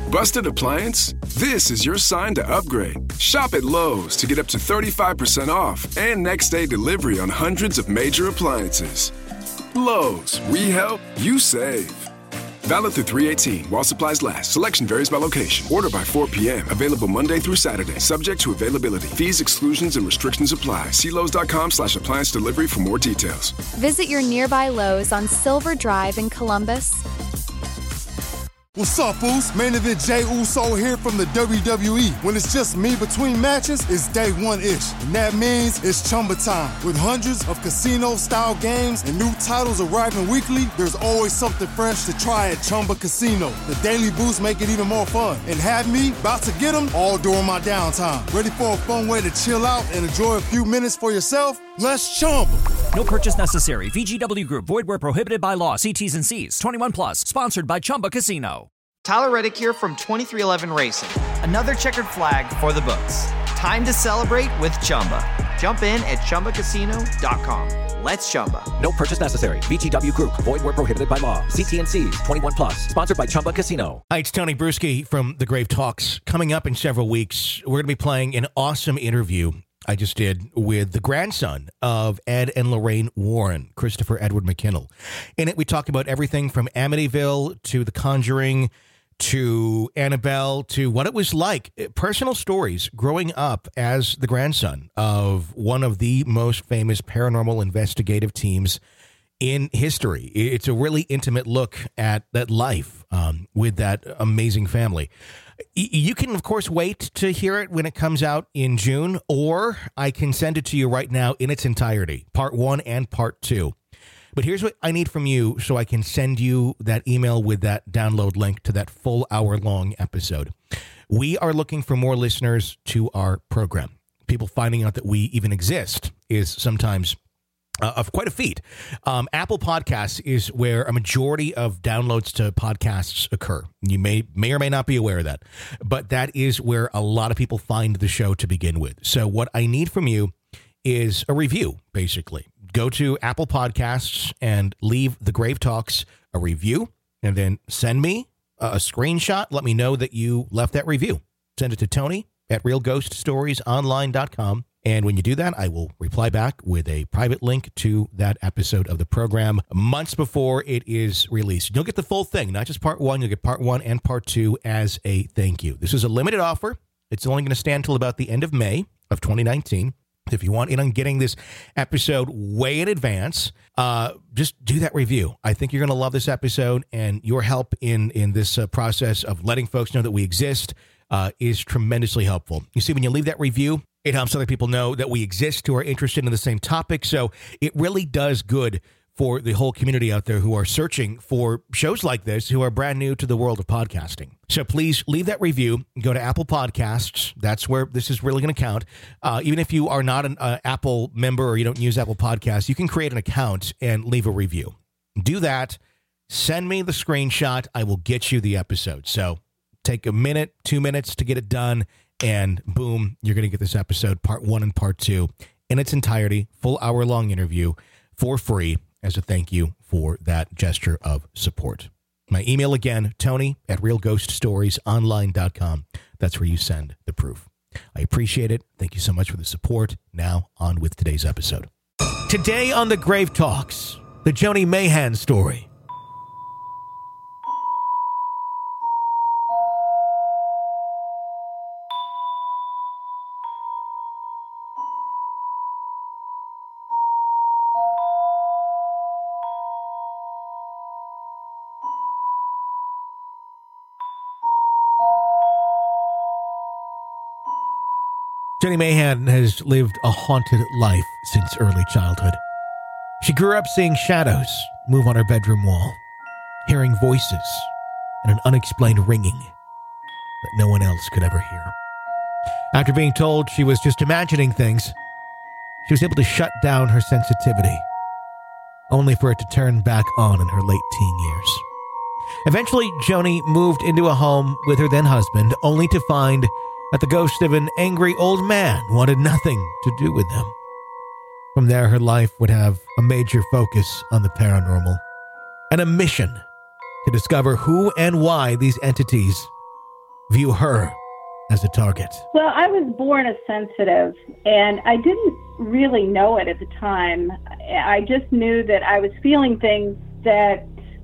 Busted appliance? This is your sign to upgrade. Shop at Lowe's to get up to 35% off and next day delivery on hundreds of major appliances. Lowe's, we help, you save. Valid through 3/18 while supplies last. Selection varies by location. Order by 4 p.m. Available Monday through Saturday. Subject to availability. Fees, exclusions, and restrictions apply. See Lowe's.com/appliance delivery for more details. Visit your nearby Lowe's on Silver Drive in Columbus. What's up, Boost? Main event Jey Uso here from the WWE. When it's just me between matches, it's day one-ish. And that means it's Chumba time. With hundreds of casino-style games and new titles arriving weekly, there's always something fresh to try at Chumba Casino. The Daily Boost make it even more fun. And have me about to get them all during my downtime. Ready for a fun way to chill out and enjoy a few minutes for yourself? Let's Chumba. No purchase necessary. VGW Group. Void where prohibited by law. See T's and C's. 21 plus. Sponsored by Chumba Casino. Tyler Reddick here from 2311 Racing. Another checkered flag for the books. Time to celebrate with Chumba. Jump in at ChumbaCasino.com. Let's Chumba. No purchase necessary. VGW Group. Void where prohibited by law. See T's and C's. 21 plus. Sponsored by Chumba Casino. Hi, it's Tony Bruschi from The Grave Talks. Coming up in several weeks, we're going to be playing an awesome interview I just did with the grandson of Ed and Lorraine Warren, Christopher Edward McKinnell. In it, we talk about everything from Amityville to The Conjuring to Annabelle to what it was like, personal stories growing up as the grandson of one of the most famous paranormal investigative teams in history. It's a really intimate look at that life with that amazing family. You can, of course, wait to hear it when it comes out in June, or I can send it to you right now in its entirety, part 1 and part 2. But here's what I need from you so I can send you that email with that download link to that full hour-long episode. We are looking for more listeners to our program. People finding out that we even exist is sometimes of quite a feat. Apple Podcasts is where a majority of downloads to podcasts occur. You may or may not be aware of that, but that is where a lot of people find the show to begin with. So what I need from you is a review, basically. Go to Apple Podcasts and leave The Grave Talks a review, and then send me a screenshot. Let me know that you left that review. Send it to Tony at realghoststoriesonline.com. And when you do that, I will reply back with a private link to that episode of the program months before it is released. You'll get the full thing, not just part 1. You'll get part 1 and part 2 as a thank you. This is a limited offer. It's only going to stand until about the end of May of 2019. If you want in on getting this episode way in advance, just do that review. I think you're going to love this episode, and your help in this process of letting folks know that we exist is tremendously helpful. You see, when you leave that review, it helps other people know that we exist who are interested in the same topic. So it really does good for the whole community out there who are searching for shows like this, who are brand new to the world of podcasting. So please leave that review. Go to Apple Podcasts. That's where this is really going to count. Even if you are not an Apple member or you don't use Apple Podcasts, you can create an account and leave a review. Do that. Send me the screenshot. I will get you the episode. So take a minute, 2 minutes to get it done. And boom, you're going to get this episode, part 1 and part 2, in its entirety, full hour-long interview for free as a thank you for that gesture of support. My email again, Tony at realghoststoriesonline.com. That's where you send the proof. I appreciate it. Thank you so much for the support. Now, on with today's episode. Today on The Grave Talks, the Joni Mayhan story. Joni Mayhan has lived a haunted life since early childhood. She grew up seeing shadows move on her bedroom wall, hearing voices and an unexplained ringing that no one else could ever hear. After being told she was just imagining things, she was able to shut down her sensitivity, only for it to turn back on in her late teen years. Eventually, Joni moved into a home with her then husband, only to find that the ghost of an angry old man wanted nothing to do with them. From there, her life would have a major focus on the paranormal and a mission to discover who and why these entities view her as a target? Well, I was born a sensitive, and I didn't really know it at the time. I just knew that I was feeling things that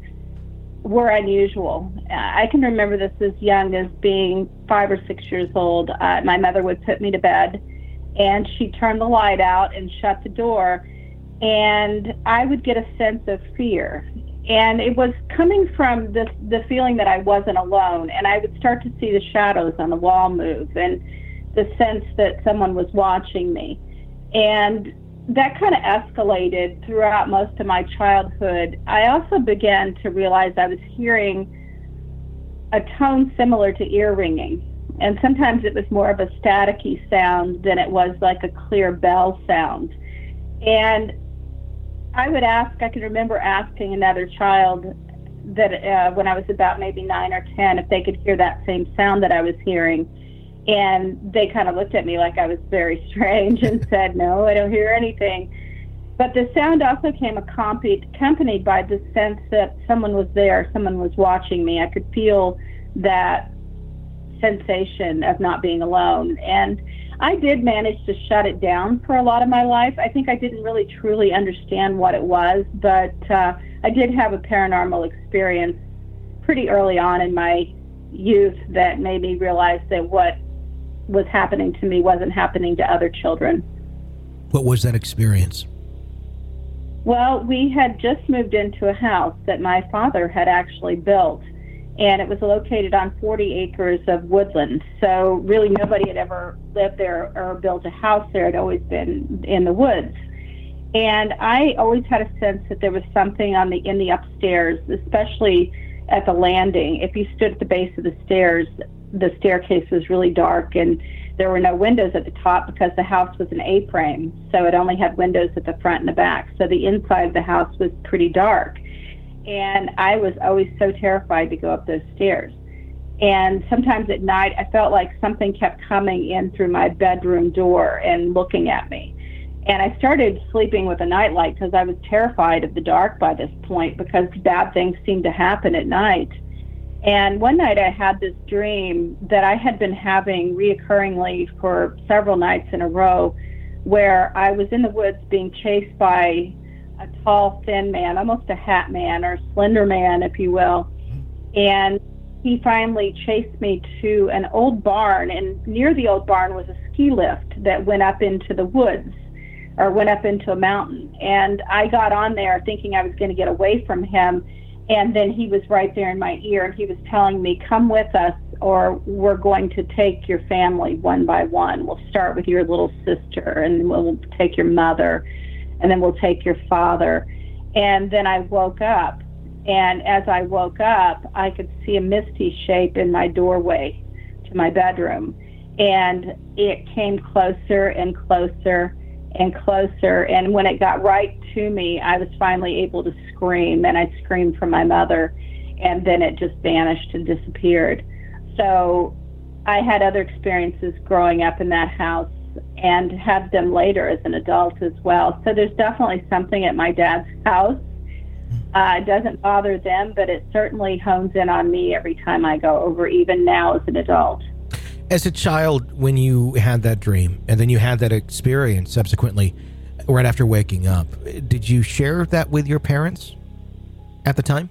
were unusual. I can remember this as young as being 5 or 6 years old. My mother would put me to bed, and she'd turn the light out and shut the door, and I would get a sense of fear. And it was coming from the feeling that I wasn't alone, and I would start to see the shadows on the wall move and the sense that someone was watching me. And that kind of escalated throughout most of my childhood. I also began to realize I was hearing a tone similar to ear ringing, and sometimes it was more of a staticky sound than it was like a clear bell sound. And I can remember asking another child that when I was about maybe 9 or 10 if they could hear that same sound that I was hearing. And they kind of looked at me like I was very strange and said, no, I don't hear anything. But the sound also came accompanied by the sense that someone was there, someone was watching me. I could feel that sensation of not being alone. And I did manage to shut it down for a lot of my life. I think I didn't really truly understand what it was, but I did have a paranormal experience pretty early on in my youth that made me realize that what was happening to me wasn't happening to other children. What was that experience? Well, we had just moved into a house that my father had actually built, and it was located on 40 acres of woodland. So really nobody had ever lived there or built a house there. It had always been in the woods. And I always had a sense that there was something in the upstairs, especially at the landing. If you stood at the base of the stairs, the staircase was really dark, and there were no windows at the top because the house was an A-frame. So it only had windows at the front and the back. So the inside of the house was pretty dark. And I was always so terrified to go up those stairs. And sometimes at night, I felt like something kept coming in through my bedroom door and looking at me. And I started sleeping with a nightlight because I was terrified of the dark by this point because bad things seemed to happen at night. And one night I had this dream that I had been having reoccurringly for several nights in a row, where I was in the woods being chased by a tall, thin man, almost a hat man or slender man, if you will. And he finally chased me to an old barn, and near the old barn was a ski lift that went up into the woods or went up into a mountain. And I got on there thinking I was going to get away from him. And then he was right there in my ear, and he was telling me, come with us, or we're going to take your family one by one. We'll start with your little sister, and we'll take your mother, and then we'll take your father. And then I woke up, and as I woke up, I could see a misty shape in my doorway to my bedroom. And it came closer and closer and closer. And when it got right to me, I was finally able to scream, and I screamed for my mother, and then it just vanished and disappeared. So I had other experiences growing up in that house and had them later as an adult as well. So there's definitely something at my dad's house. It doesn't bother them, but it certainly hones in on me every time I go over, even now as an adult. As a child, when you had that dream and then you had that experience subsequently, right after waking up, did you share that with your parents at the time?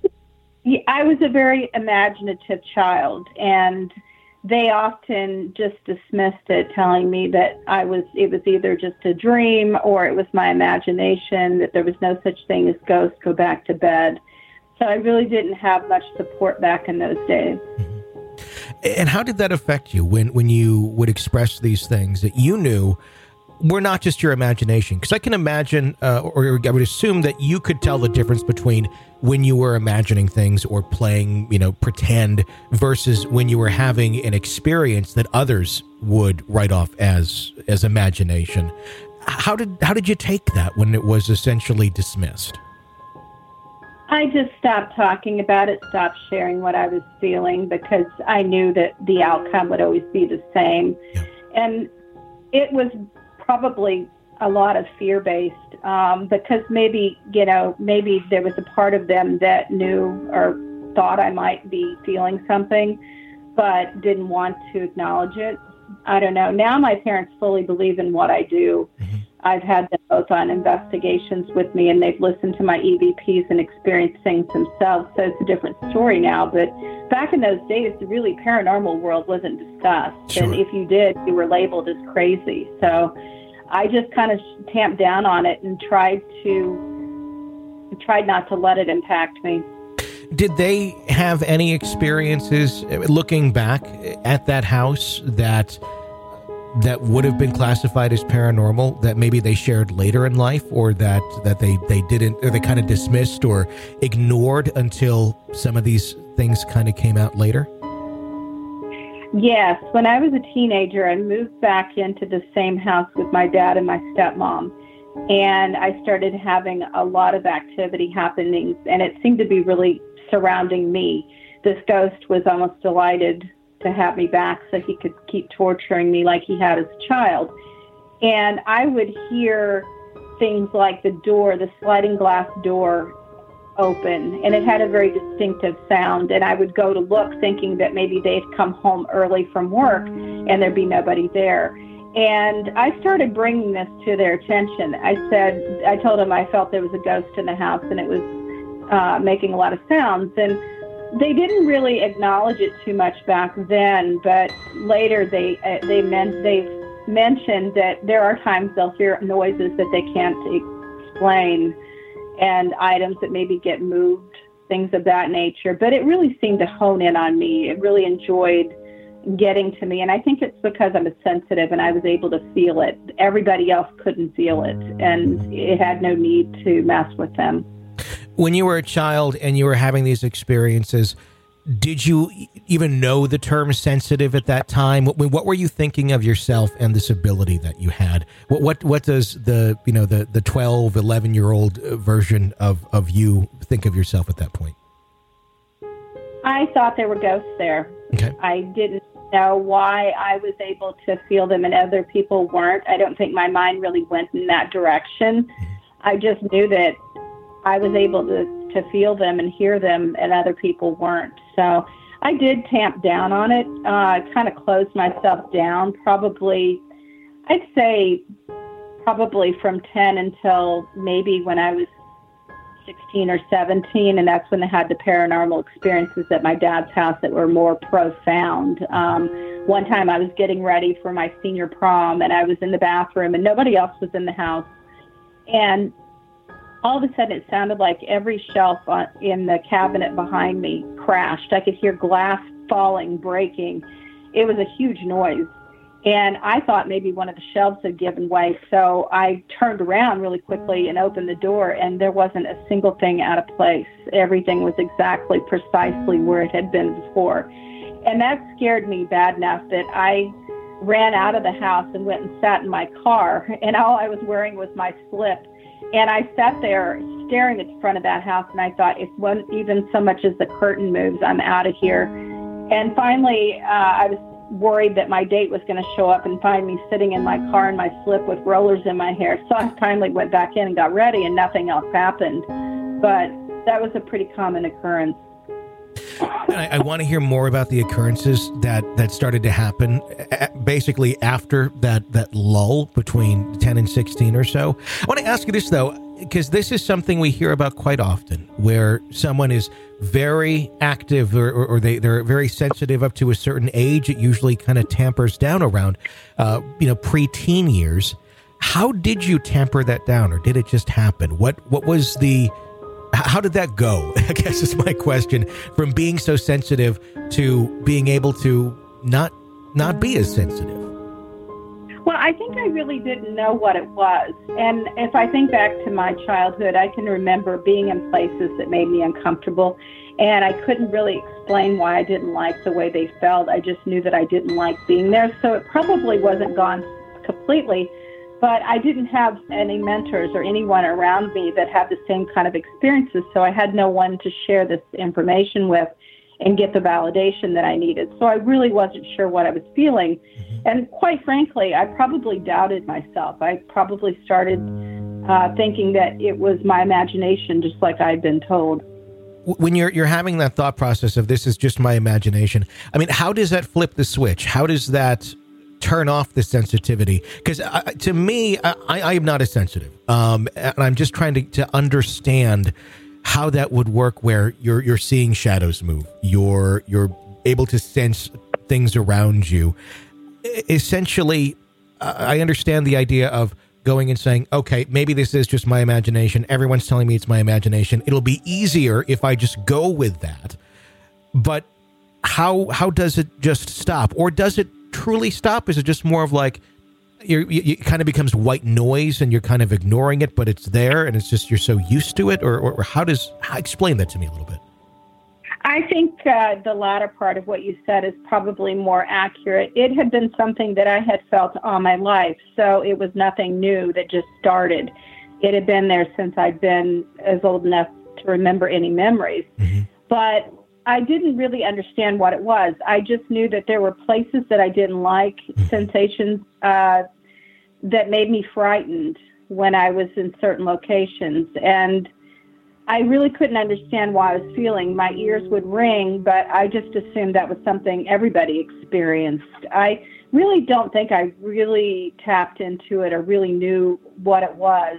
I was a very imaginative child, and they often just dismissed it, telling me that it was either just a dream or it was my imagination, that there was no such thing as ghosts, go back to bed. So I really didn't have much support back in those days. Mm-hmm. And how did that affect you when you would express these things that you knew were not just your imagination? Because I can imagine, or I would assume that you could tell the difference between when you were imagining things or playing, pretend, versus when you were having an experience that others would write off as imagination. How did you take that when it was essentially dismissed? I just stopped talking about it, stopped sharing what I was feeling, because I knew that the outcome would always be the same. Yeah. And it was probably a lot of fear-based, because maybe there was a part of them that knew or thought I might be feeling something. but didn't want to acknowledge it. I don't know. Now my parents fully believe in what I do. Mm-hmm. I've had them both on investigations with me, and they've listened to my EVPs and experienced things themselves, so it's a different story now. But back in those days, the really paranormal world wasn't discussed. Sure. And if you did, you were labeled as crazy. So I just kind of tamped down on it and tried not to let it impact me. Did they have any experiences looking back at that house that would have been classified as paranormal that maybe they shared later in life, or that they didn't, or they kind of dismissed or ignored until some of these things kind of came out later? Yes. When I was a teenager, I moved back into the same house with my dad and my stepmom. And I started having a lot of activity happening, and it seemed to be really surrounding me. This ghost was almost delighted to have me back so he could keep torturing me like he had as a child. And I would hear things like the door, the sliding glass door open, and it had a very distinctive sound. And I would go to look thinking that maybe they'd come home early from work and there'd be nobody there. And I started bringing this to their attention. I told them I felt there was a ghost in the house and it was making a lot of sounds. And they didn't really acknowledge it too much back then, but later they've mentioned that there are times they'll hear noises that they can't explain and items that maybe get moved, things of that nature. But it really seemed to hone in on me. It really enjoyed getting to me. And I think it's because I'm sensitive and I was able to feel it. Everybody else couldn't feel it, and it had no need to mess with them. When you were a child and you were having these experiences, did you even know the term sensitive at that time? What were you thinking of yourself and this ability that you had? What does the 12, 11-year-old version of you think of yourself at that point? I thought there were ghosts there. Okay. I didn't know why I was able to feel them and other people weren't. I don't think my mind really went in that direction. I just knew that I was able to feel them and hear them and other people weren't. So I did tamp down on it. I kind of closed myself down I'd say probably from 10 until maybe when I was 16 or 17, and that's when they had the paranormal experiences at my dad's house that were more profound. One time I was getting ready for my senior prom, and I was in the bathroom, and nobody else was in the house. And all of a sudden, it sounded like every shelf in the cabinet behind me crashed. I could hear glass falling, breaking. It was a huge noise. And I thought maybe one of the shelves had given way. So I turned around really quickly and opened the door, and there wasn't a single thing out of place. Everything was exactly, precisely where it had been before. And that scared me bad enough that I ran out of the house and went and sat in my car. And all I was wearing was my slip. And I sat there staring at the front of that house, and I thought, if one even so much as the curtain moves, I'm out of here. And finally, I was worried that my date was going to show up and find me sitting in my car in my slip with rollers in my hair. So I finally went back in and got ready, and nothing else happened. But that was a pretty common occurrence. I want to hear more about the occurrences that started to happen basically after that lull between 10 and 16 or so. I want to ask you this, though, because this is something we hear about quite often, where someone is very active or they're very sensitive up to a certain age. It usually kind of tampers down around, preteen years. How did you tamper that down, or did it just happen? How did that go? I guess is my question. From being so sensitive to being able to not be as sensitive. Well, I think I really didn't know what it was. And if I think back to my childhood, I can remember being in places that made me uncomfortable. And I couldn't really explain why I didn't like the way they felt. I just knew that I didn't like being there. So it probably wasn't gone completely. But I didn't have any mentors or anyone around me that had the same kind of experiences, so I had no one to share this information with and get the validation that I needed. So I really wasn't sure what I was feeling. And quite frankly, I probably doubted myself. I probably started thinking that it was my imagination, just like I'd been told. when you're having that thought process of this is just my imagination, I mean, how does that flip the switch? How does that turn off the sensitivity? Because to me, I am not as sensitive, and I'm just trying to understand how that would work, where you're seeing shadows move, you're able to sense things around you. Essentially, I understand the idea of going and saying, okay, maybe this is just my imagination. Everyone's telling me it's my imagination. It'll be easier if I just go with that. But how does it just stop? Or does it truly stop? Is it just more of like, it kind of becomes white noise and you're kind of ignoring it, but it's there and it's just you're so used to it? Or how explain that to me a little bit? I think the latter part of what you said is probably more accurate. It had been something that I had felt all my life, so it was nothing new that just started. It had been there since I'd been as old enough to remember any memories. Mm-hmm. But I didn't really understand what it was. I just knew that there were places that I didn't like, sensations that made me frightened when I was in certain locations. And I really couldn't understand why I was feeling. My ears would ring, but I just assumed that was something everybody experienced. I really don't think I really tapped into it or really knew what it was.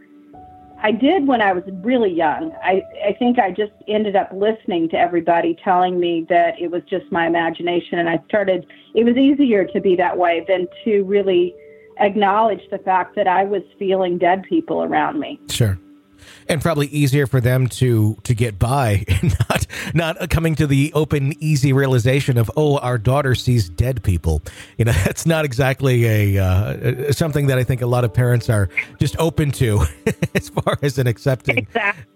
I did when I was really young. I think I just ended up listening to everybody telling me that it was just my imagination, and it was easier to be that way than to really acknowledge the fact that I was feeling dead people around me. Sure. And probably easier for them to get by, not coming to the open, easy realization of, oh, our daughter sees dead people. You know, that's not exactly something that I think a lot of parents are just open to as far as an accepting.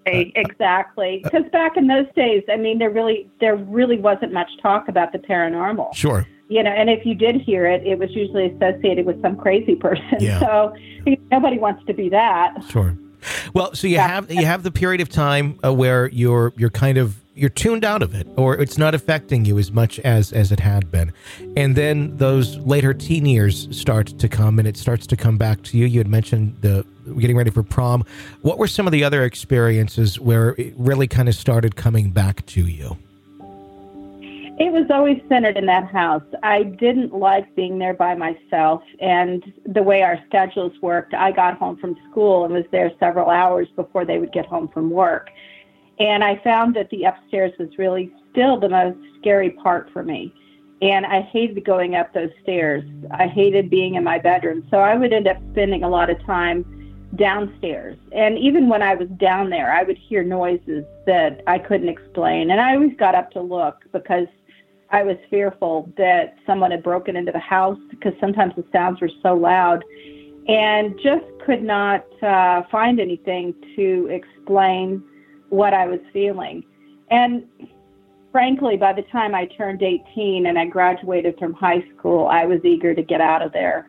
Exactly. Because back in those days, I mean, there really wasn't much talk about the paranormal. Sure. You know, and if you did hear it, it was usually associated with some crazy person. Yeah. So nobody wants to be that. Sure. Well, so you have the period of time where you're tuned out of it, or it's not affecting you as much as it had been, and then those later teen years start to come, and it starts to come back to you. You had mentioned the getting ready for prom. What were some of the other experiences where it really kind of started coming back to you? It was always centered in that house. I didn't like being there by myself, and the way our schedules worked, I got home from school and was there several hours before they would get home from work. And I found that the upstairs was really still the most scary part for me. And I hated going up those stairs. I hated being in my bedroom. So I would end up spending a lot of time downstairs. And even when I was down there, I would hear noises that I couldn't explain. And I always got up to look because I was fearful that someone had broken into the house, because sometimes the sounds were so loud, and just could not find anything to explain what I was feeling. And frankly, by the time I turned 18 and I graduated from high school, I was eager to get out of there.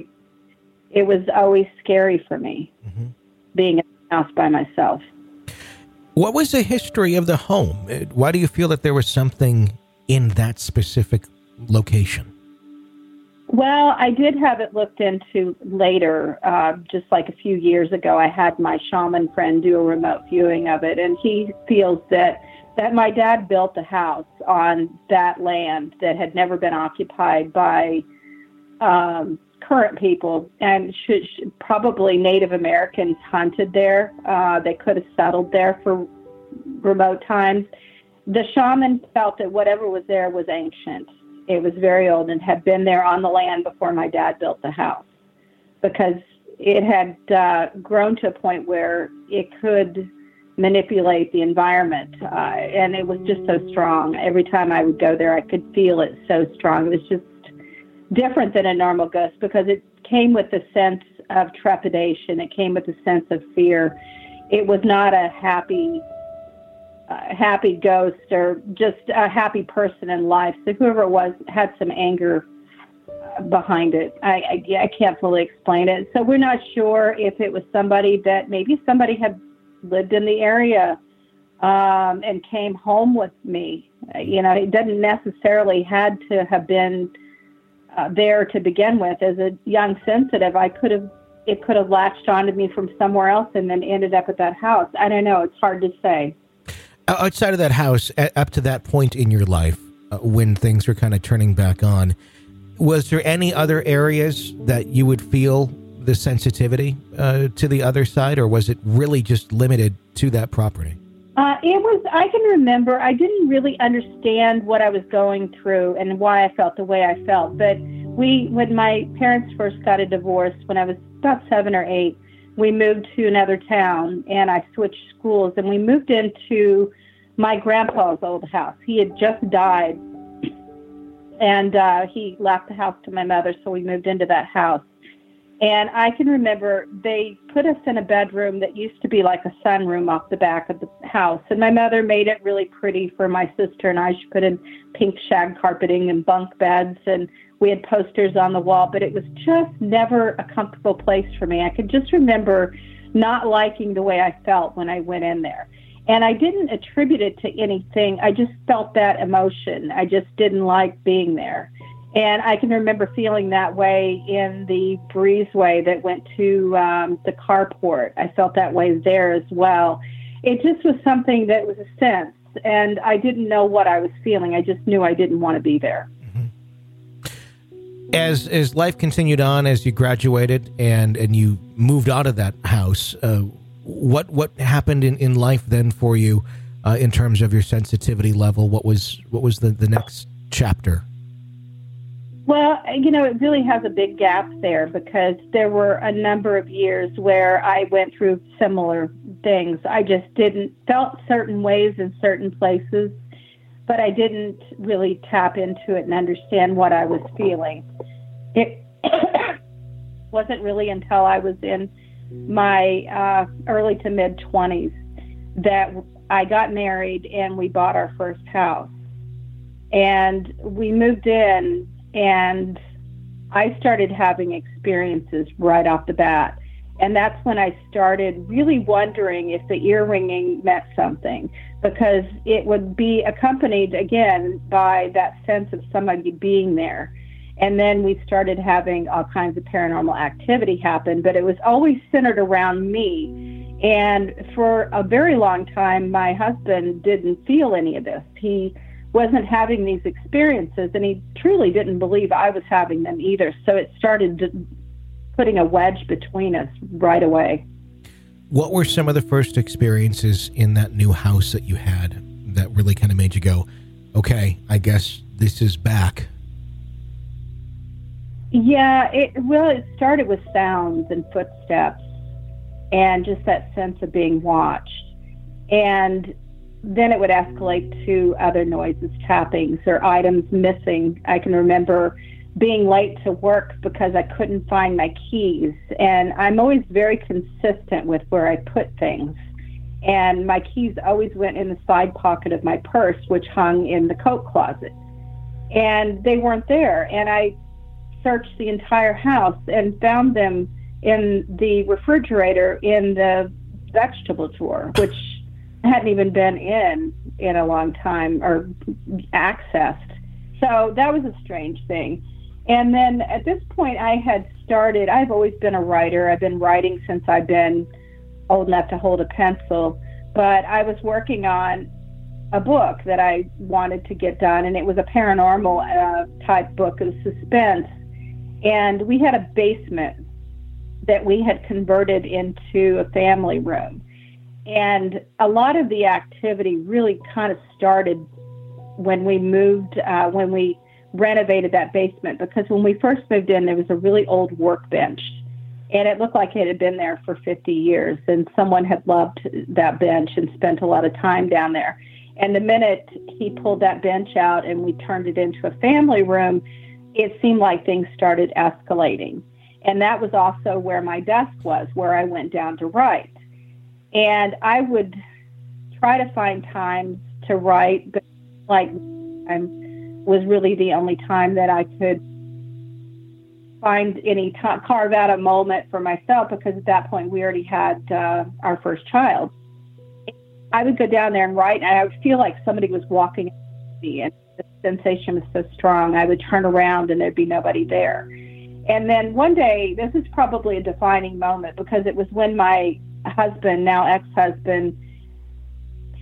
It was always scary for me, being in the house by myself. What was the history of the home? Why do you feel that there was something in that specific location? Well, I did have it looked into later. Just like a few years ago, I had my shaman friend do a remote viewing of it, and he feels that my dad built the house on that land that had never been occupied by current people, and probably Native Americans hunted there. They could have settled there for remote times. The shaman felt that whatever was there was ancient. It was very old and had been there on the land before my dad built the house, because it had grown to a point where it could manipulate the environment, and it was just so strong. Every time I would go there, I could feel it so strong. It was just different than a normal ghost, because it came with a sense of trepidation. It came with a sense of fear. It was not a happy ghost or just a happy person in life. So whoever it was had some anger behind it. I can't fully explain it. So we're not sure if it was somebody had lived in the area and came home with me. You know, it doesn't necessarily had to have been there to begin with. As a young sensitive, it could have latched onto me from somewhere else and then ended up at that house. I don't know. It's hard to say. Outside of that house, up to that point in your life, when things were kind of turning back on, was there any other areas that you would feel the sensitivity to the other side, or was it really just limited to that property? It was, I can remember, I didn't really understand what I was going through and why I felt the way I felt. But when my parents first got a divorce, when I was about 7 or 8, we moved to another town and I switched schools and we moved into my grandpa's old house. He had just died and he left the house to my mother, so we moved into that house. And I can remember they put us in a bedroom that used to be like a sunroom off the back of the house. And my mother made it really pretty for my sister and I. She put in pink shag carpeting and bunk beds, and we had posters on the wall, but it was just never a comfortable place for me. I could just remember not liking the way I felt when I went in there. And I didn't attribute it to anything. I just felt that emotion. I just didn't like being there. And I can remember feeling that way in the breezeway that went to the carport. I felt that way there as well. It just was something that was a sense, and I didn't know what I was feeling. I just knew I didn't want to be there. Mm-hmm. As life continued on, as you graduated and you moved out of that house, what happened in life then for you in terms of your sensitivity level? What was the next chapter? Well, it really has a big gap there because there were a number of years where I went through similar things. I just felt certain ways in certain places, but I didn't really tap into it and understand what I was feeling. It wasn't really until I was in my early to mid-20s that I got married and we bought our first house. And we moved in, and I started having experiences right off the bat. And that's when I started really wondering if the ear ringing meant something, because it would be accompanied again by that sense of somebody being there. And then we started having all kinds of paranormal activity happen, but it was always centered around me. And for a very long time, my husband didn't feel any of this. He wasn't having these experiences, and he truly didn't believe I was having them either. So it started putting a wedge between us right away. What were some of the first experiences in that new house that you had that really kind of made you go, okay, I guess this is back? Yeah, it started with sounds and footsteps and just that sense of being watched. And then it would escalate to other noises, tappings, or items missing. I can remember being late to work because I couldn't find my keys. And I'm always very consistent with where I put things. And my keys always went in the side pocket of my purse, which hung in the coat closet. And they weren't there. And I searched the entire house and found them in the refrigerator in the vegetable drawer, which I hadn't even been in a long time or accessed. So that was a strange thing. And then at this point I've always been a writer. I've been writing since I've been old enough to hold a pencil, but I was working on a book that I wanted to get done, and it was a paranormal type book of suspense. And we had a basement that we had converted into a family room. And a lot of the activity really kind of started when we moved, when we renovated that basement, because when we first moved in, there was a really old workbench, and it looked like it had been there for 50 years, and someone had loved that bench and spent a lot of time down there. And the minute he pulled that bench out and we turned it into a family room, it seemed like things started escalating. And that was also where my desk was, where I went down to write. And I would try to find times to write, but was really the only time that I could find any time, carve out a moment for myself, because at that point we already had our first child. I would go down there and write, and I would feel like somebody was walking at me, and the sensation was so strong. I would turn around and there'd be nobody there. And then one day, this is probably a defining moment, because it was when my husband, now ex-husband,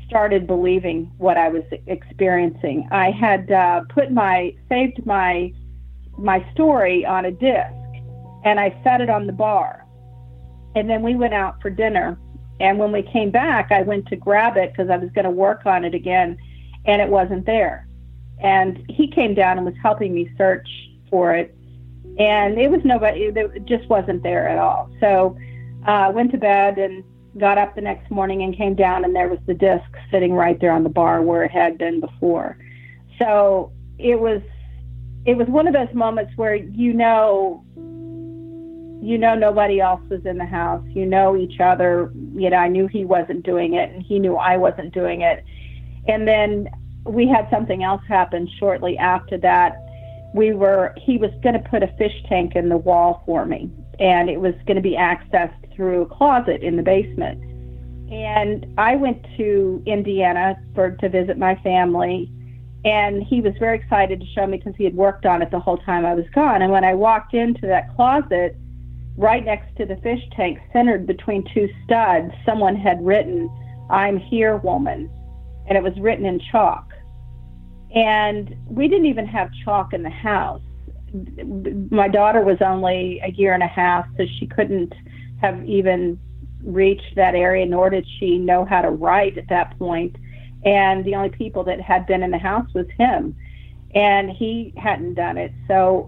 started believing what I was experiencing. I had saved my story on a disc, and I set it on the bar. And then we went out for dinner. And when we came back, I went to grab it because I was going to work on it again, and it wasn't there. And he came down and was helping me search for it. And it was it just wasn't there at all. So I went to bed and got up the next morning and came down, and there was the disc sitting right there on the bar where it had been before. So it was one of those moments where you know nobody else was in the house. You know each other. I knew he wasn't doing it, and he knew I wasn't doing it. And then we had something else happen shortly after that. He was going to put a fish tank in the wall for me, and it was going to be accessed through a closet in the basement. And I went to Indiana to visit my family, and he was very excited to show me because he had worked on it the whole time I was gone. And when I walked into that closet, right next to the fish tank, centered between two studs, someone had written, "I'm here, woman," and it was written in chalk. And we didn't even have chalk in the house. My daughter was only a year and a half, so she couldn't have even reached that area, nor did she know how to write at that point. And the only people that had been in the house was him, and he hadn't done it. So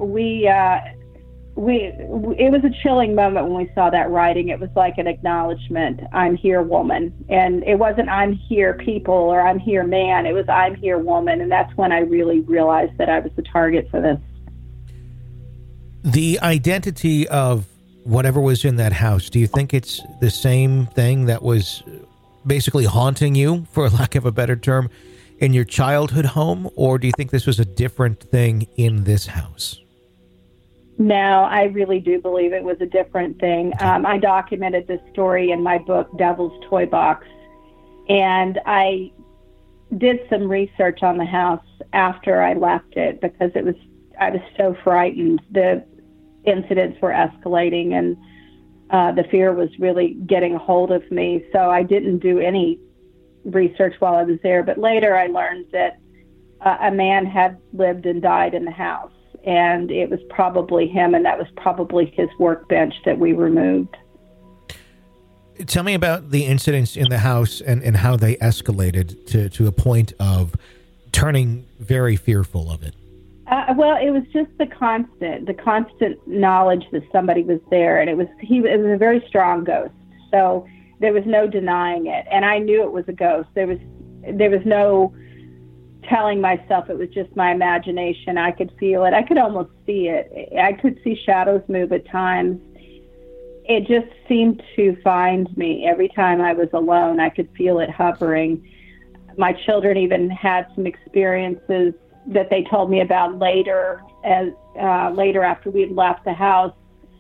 it was a chilling moment when we saw that writing. It was like an acknowledgement, "I'm here, woman." And it wasn't "I'm here, people," or "I'm here, man." It was "I'm here, woman." And that's when I really realized that I was the target for this. The identity of whatever was in that house, do you think it's the same thing that was basically haunting you, for lack of a better term, in your childhood home? Or do you think this was a different thing in this house? No, I really do believe it was a different thing. I documented this story in my book, Devil's Toy Box, and I did some research on the house after I left it because I was so frightened. The incidents were escalating, and the fear was really getting a hold of me, so I didn't do any research while I was there. But later I learned that a man had lived and died in the house, and it was probably him, and that was probably his workbench that we removed. Tell me about the incidents in the house and how they escalated to a point of turning very fearful of it. Well, it was just the constant knowledge that somebody was there, and it was a very strong ghost. So there was no denying it, and I knew it was a ghost. There was no telling myself it was just my imagination. I could feel it. I could almost see it. I could see shadows move at times. It just seemed to find me every time I was alone. I could feel it hovering. My children even had some experiences that they told me about later after we had left the house.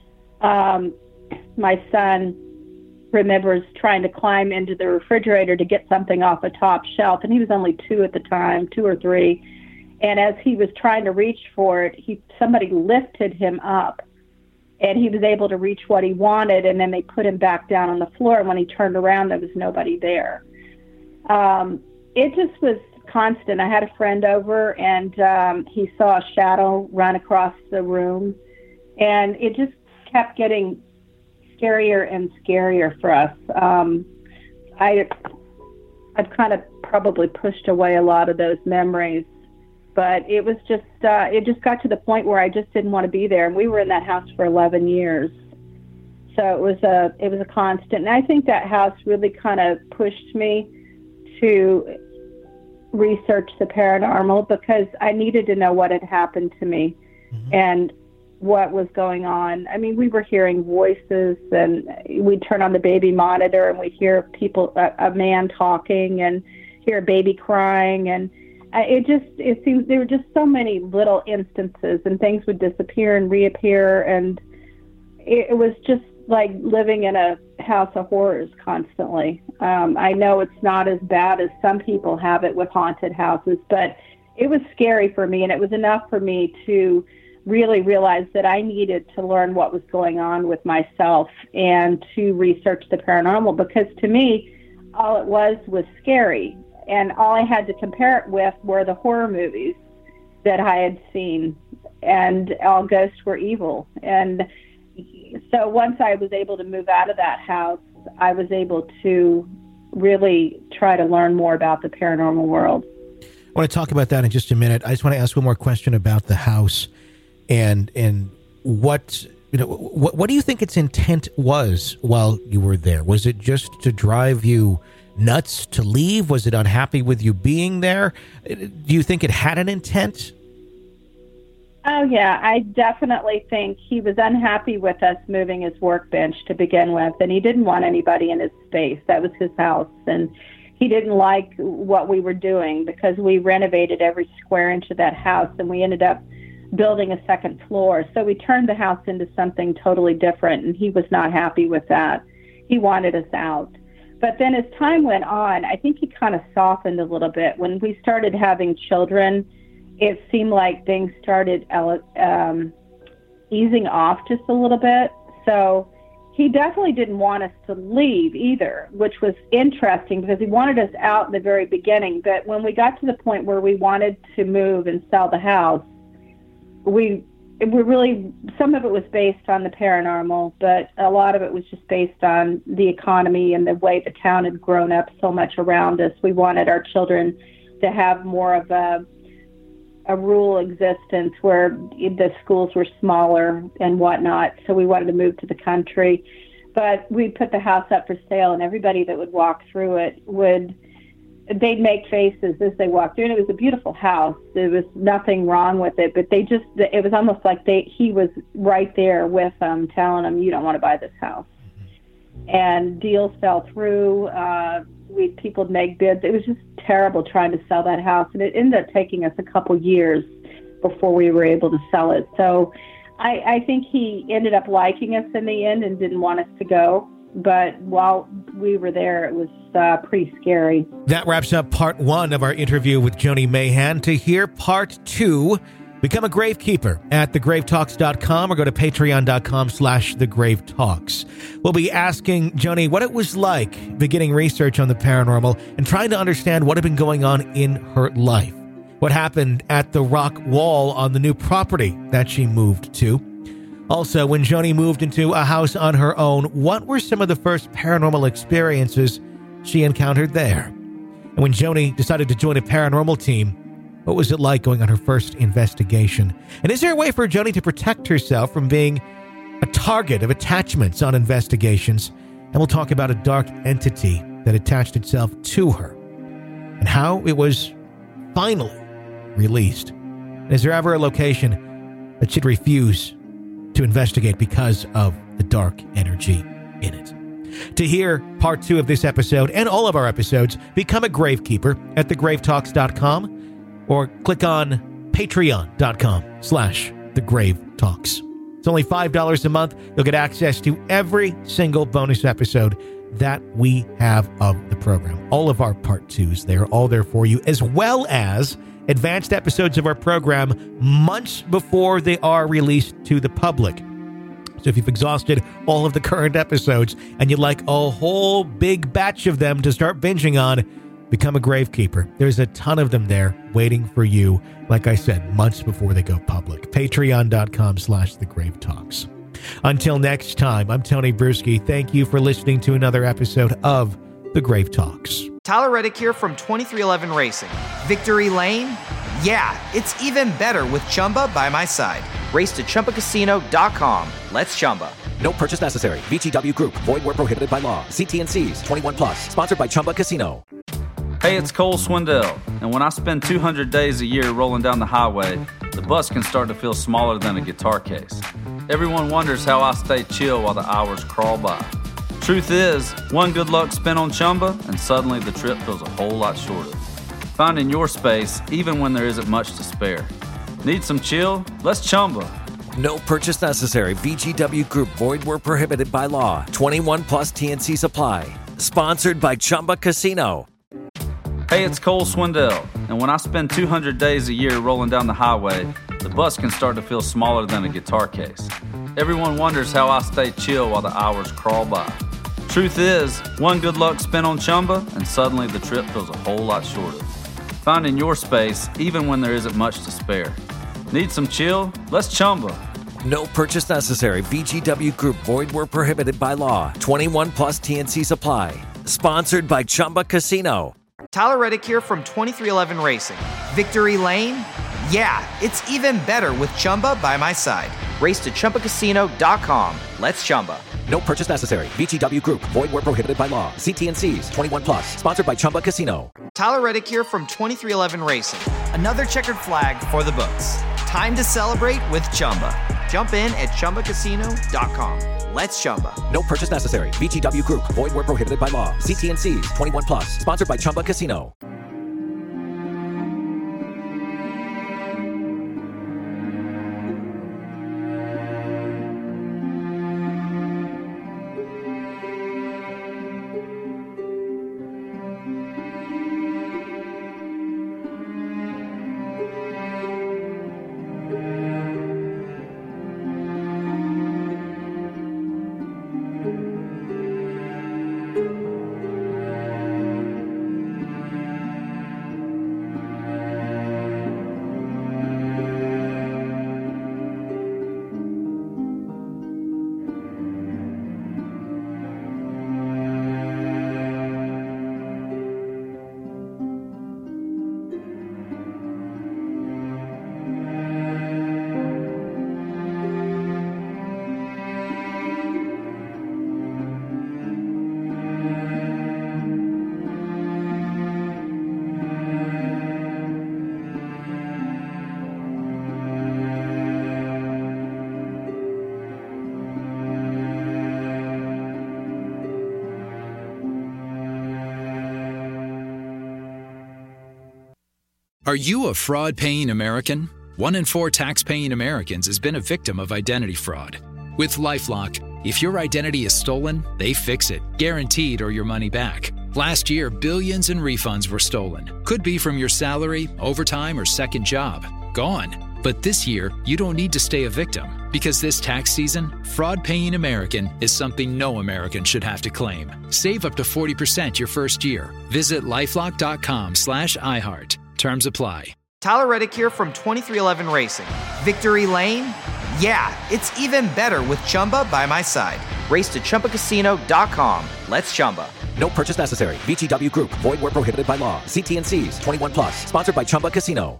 My son remembers trying to climb into the refrigerator to get something off a top shelf, and he was only 2 at the time, 2 or 3. And as he was trying to reach for it, somebody lifted him up, and he was able to reach what he wanted, and then they put him back down on the floor, and when he turned around, there was nobody there. It just was constant. I had a friend over, and he saw a shadow run across the room, and it just kept getting scarier and scarier for us. I've kind of probably pushed away a lot of those memories, but it was just it just got to the point where I just didn't want to be there, and we were in that house for 11 years. So it was a constant, and I think that house really kind of pushed me to research the paranormal because I needed to know what had happened to me and what was going on. I mean, we were hearing voices, and we'd turn on the baby monitor and we'd hear a man talking and hear a baby crying. And it seems there were just so many little instances, and things would disappear and reappear. And it was just like living in a house of horrors constantly. I know it's not as bad as some people have it with haunted houses, but it was scary for me, and it was enough for me to really realize that I needed to learn what was going on with myself and to research the paranormal, because to me, all it was scary. and all I had to compare it with were the horror movies that I had seen, and all ghosts were evil. And so once I was able to move out of that house, I was able to really try to learn more about the paranormal world. I want to talk about that in just a minute. I just want to ask one more question about the house and what do you think its intent was while you were there? Was it just to drive you nuts to leave? Was it unhappy with you being there? Do you think it had an intent? Oh, yeah. I definitely think he was unhappy with us moving his workbench to begin with, and he didn't want anybody in his space. That was his house, and he didn't like what we were doing because we renovated every square inch of that house, and we ended up building a second floor. So we turned the house into something totally different, and he was not happy with that. He wanted us out. But then as time went on, I think he kind of softened a little bit. When we started having children, it seemed like things started easing off just a little bit. So he definitely didn't want us to leave either, which was interesting because he wanted us out in the very beginning. But when we got to the point where we wanted to move and sell the house, we really, some of it was based on the paranormal, but a lot of it was just based on the economy and the way the town had grown up so much around us. We wanted our children to have more of a rural existence where the schools were smaller and whatnot, so we wanted to move to the country. But we put the house up for sale, and everybody that would walk through it they'd make faces as they walked through, and it was a beautiful house. There was nothing wrong with it, but it was almost like he was right there with them, telling them, you don't want to buy this house. And deals fell through. People would make bids. It was just terrible trying to sell that house, and it ended up taking us a couple years before we were able to sell it. So I think he ended up liking us in the end and didn't want us to go. But while we were there, it was pretty scary. That wraps up part 1 of our interview with Joni Mayhan. To hear part 2, become a gravekeeper at thegravetalks.com or go to patreon.com/thegravetalks. We'll be asking Joni what it was like beginning research on the paranormal and trying to understand what had been going on in her life. What happened at the rock wall on the new property that she moved to. Also, when Joni moved into a house on her own, what were some of the first paranormal experiences she encountered there? And when Joni decided to join a paranormal team, what was it like going on her first investigation? And is there a way for Joni to protect herself from being a target of attachments on investigations? And we'll talk about a dark entity that attached itself to her and how it was finally released. And is there ever a location that she'd refuse to investigate because of the dark energy in it? To hear part 2 of this episode and all of our episodes, become a gravekeeper at thegravetalks.com or click on patreon.com/thegravetalks. It's only $5 a month. You'll get access to every single bonus episode that we have of the program. All of our part 2s, they're all there for you, as well as advanced episodes of our program months before they are released to the public. So if you've exhausted all of the current episodes and you'd like a whole big batch of them to start binging on, become a gravekeeper. There's a ton of them there waiting for you, like I said, months before they go public. Patreon.com/thegravetalks. Until next time, I'm Tony Bruschi. Thank you for listening to another episode of The Grave Talks. Tyler Reddick here from 2311 Racing. Victory Lane? Yeah, it's even better with Chumba by my side. Race to ChumbaCasino.com. Let's Chumba. No purchase necessary. VGW Group. Void where prohibited by law. See T&Cs. 21+. Sponsored by Chumba Casino. Hey, it's Cole Swindell. And when I spend 200 days a year rolling down the highway, the bus can start to feel smaller than a guitar case. Everyone wonders how I stay chill while the hours crawl by. Truth is, one good luck spent on Chumba, and suddenly the trip feels a whole lot shorter. Finding your space, even when there isn't much to spare. Need some chill? Let's Chumba. No purchase necessary. VGW Group. Void where prohibited by law. 21+ T&Cs apply. Sponsored by Chumba Casino. Hey, it's Cole Swindell. And when I spend 200 days a year rolling down the highway, the bus can start to feel smaller than a guitar case. Everyone wonders how I stay chill while the hours crawl by. Truth is, one good luck spin on Chumba, and suddenly the trip feels a whole lot shorter. Finding your space, even when there isn't much to spare. Need some chill? Let's Chumba. No purchase necessary. VGW Group. Void where prohibited by law. 21 plus TNCs apply. Sponsored by Chumba Casino. Tyler Reddick here from 2311 Racing. Victory Lane? Yeah, it's even better with Chumba by my side. Race to ChumbaCasino.com. Let's Chumba. No purchase necessary. VGW Group. Void where prohibited by law. See TNCs. 21 plus. Sponsored by Chumba Casino. Tyler Reddick here from 2311 Racing. Another checkered flag for the books. Time to celebrate with Chumba. Jump in at ChumbaCasino.com. Let's Chumba. No purchase necessary. VGW Group. Void where prohibited by law. See TNCs. 21 plus. Sponsored by Chumba Casino. Are you a fraud-paying American? 1 in 4 tax-paying Americans has been a victim of identity fraud. With LifeLock, if your identity is stolen, they fix it, guaranteed or your money back. Last year, billions in refunds were stolen. Could be from your salary, overtime, or second job. Gone. But this year, you don't need to stay a victim. Because this tax season, fraud-paying American is something no American should have to claim. Save up to 40% your first year. Visit LifeLock.com/iHeart. Terms apply. Tyler Reddick here from 2311 Racing. Victory Lane? Yeah, it's even better with Chumba by my side. Race to ChumbaCasino.com. Let's Chumba. No purchase necessary. VGW Group. Void where prohibited by law. See TNCs. 21 plus. Sponsored by Chumba Casino.